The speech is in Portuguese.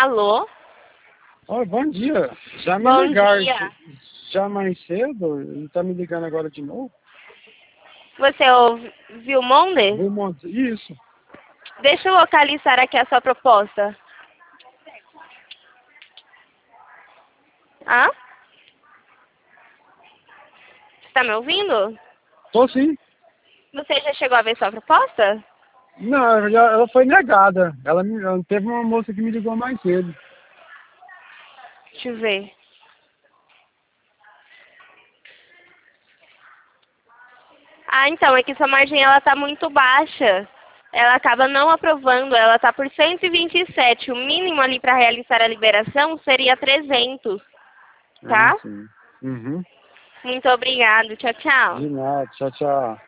Alô? Oi, bom dia. Já me Bom ligaram dia. já mais cedo e tá me ligando agora de novo? Você ouviu o Monde? Isso. Deixa eu localizar aqui a sua proposta. Hã? Você tá me ouvindo? Tô sim. Você já chegou a ver sua proposta? Não, ela foi negada. Ela teve uma moça que me ligou mais cedo. Deixa eu ver. Ah, então, é que sua margem ela tá muito baixa. Ela acaba não aprovando, ela tá por 127. O mínimo ali para realizar a liberação seria 300, Ah, tá? sim. Uhum. Muito obrigado. Tchau, tchau. De nada. Tchau, tchau.